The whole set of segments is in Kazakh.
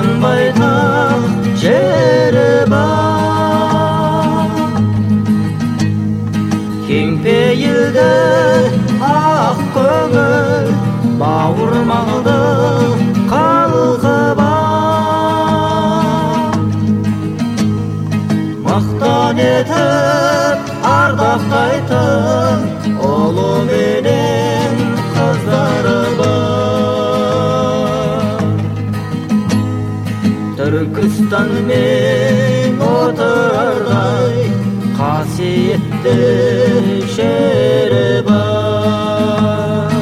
байтақ жері бар. Кең пейілді ақ көңіл бауырмалды халқы бар. Мақтан етіп ардақтайтын ұлы менен қыздары бар. Түркістан мен отырардай қасиетті жері бар.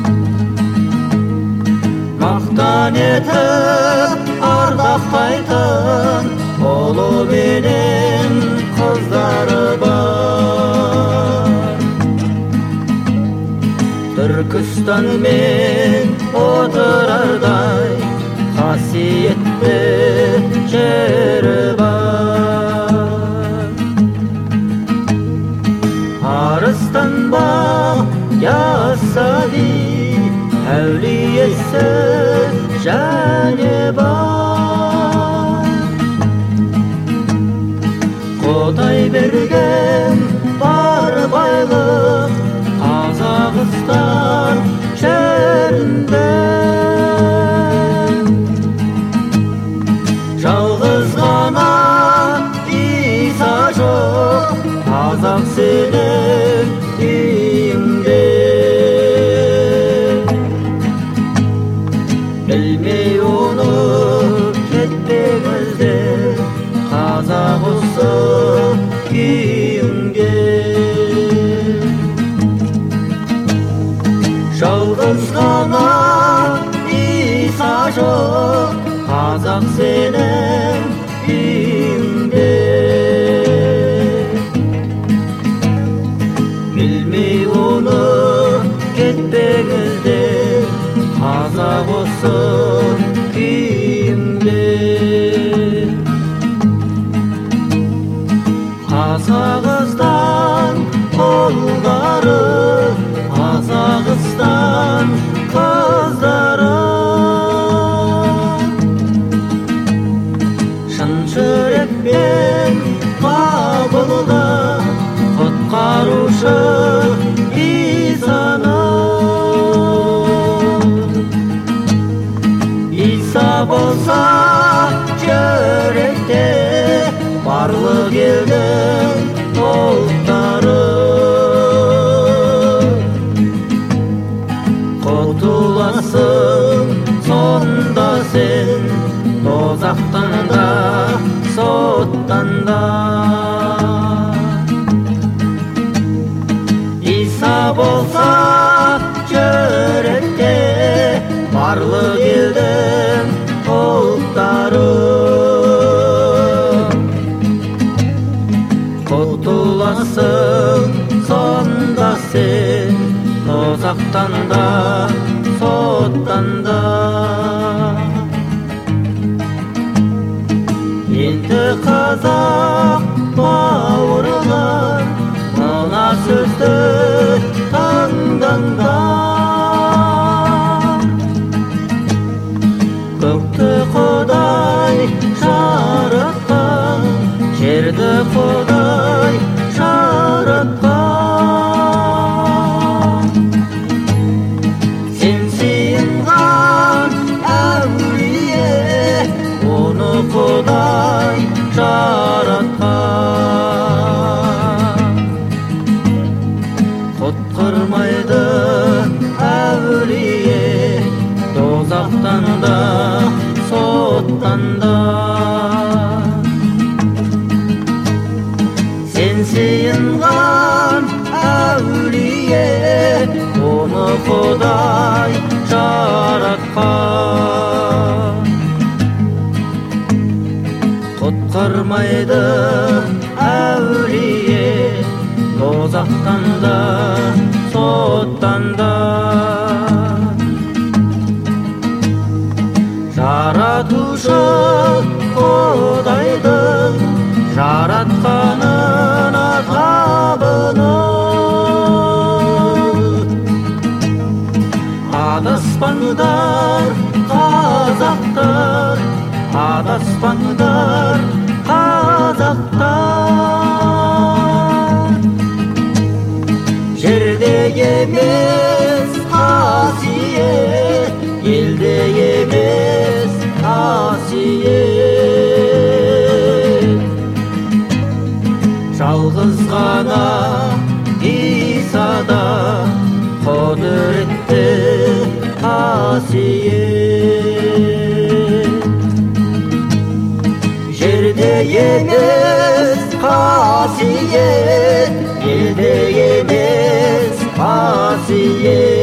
Мақтан етіп ардақтайтын ұлы менен қыздары бар. Түркістан мен отырардай қасиетті жері бар. Арыстанба яссауи әулиесі және бар. Құдай берген бар байлық Қазақстан жерінде. Жалғыз ғана иса жоқ қазақ сенің үйіңде. Білмей ұмытып кетпеңіздер қазақ осы күйіңде. Жалғыз ғана иса жоқ қазақ сенің үйіңде. Білмей ұмытып кетпеңіздер қазақ осы күйіңде. Қазақстан ұлдары, Қазақстан қыздары, шын жүрекпен қабылда құтқарушы исаны. Иса болса жүректе барлық елдің ұлттары. Құтыласың сонда сен тозақтан да соттан да. Иса болса жүректе барлық елдің ұлттары. Құтыласың сонда сен тозақтан да соттан да. Енді қазақ бауырлар мына сөзді тыңдаңдар. Көкті Құдай жаратқан, жерді Құдай жаратқан. Сен сыйынған әулие, оны Құдай жаратқан. Құтқармайды әулие тозақтан да соттан да. Сен сыйынған әулие, оны Құдай жаратқан. Құтқармайды әулие тозақтан да соттан да. Жаратушы Құдайдың жаратқанына табынып, адаспаңдар қазақтар, адаспаңдар қазақтар. Жерде емес қасиет, елде емес қасиет. Жалғыз ғана Исада құдіретті қасиет. Жерде емес қасиет, елде емес қасиет.